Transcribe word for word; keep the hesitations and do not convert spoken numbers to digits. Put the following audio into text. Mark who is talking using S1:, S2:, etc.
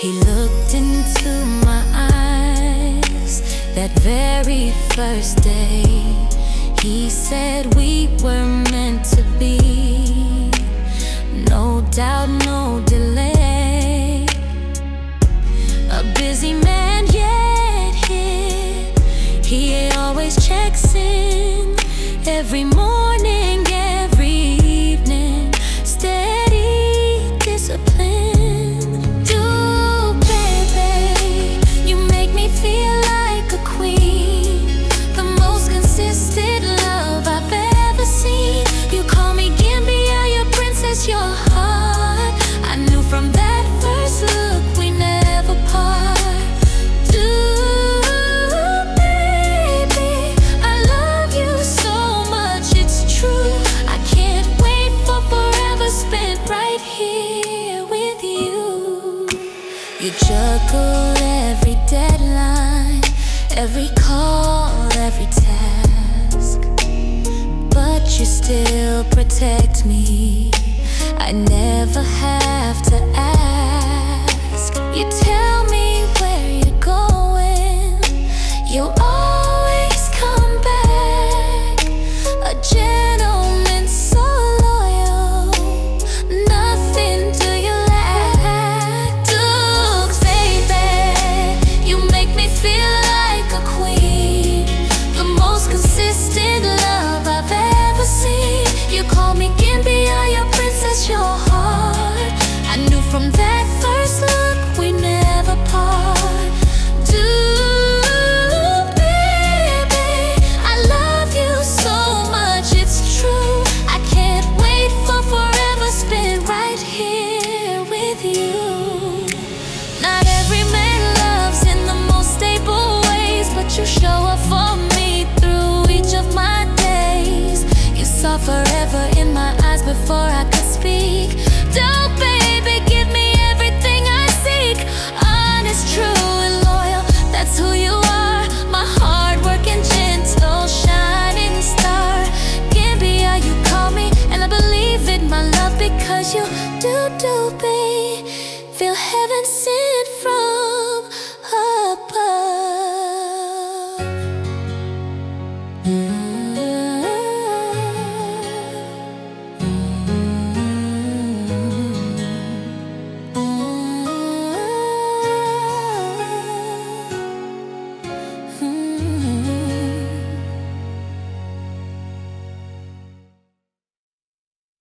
S1: He looked into my eyes that very first day. He said we were meant to be, no doubt, no delay. A busy man yet here, he always checks in every morning, every evening, steady discipline. Do, baby, you make me feel like a queen, the most consistent love I've ever seen. You call me Gambia, your princess, your heart. I knew from that first look we never part. Do, baby, I love you so much, it's true. I can't wait for forever spent right here with you. You juggle every deadline, every call, every task, but you still protect me. I never have to ask. You tell me where you're going, you'll always come back. A gentleman so loyal, nothing do you lack. Dukes, baby, you make me feel like a queen, the most consistent love I've ever seen. You call me Gambia, your princess, your heart. I knew from that first look we never part. Do, baby, I love you so much, it's true. I can't wait for forever spent right here with you. Not every man loves in the most stable ways, but you show up for me through each of my days. You saw forever in my eyes before I could speak. Don't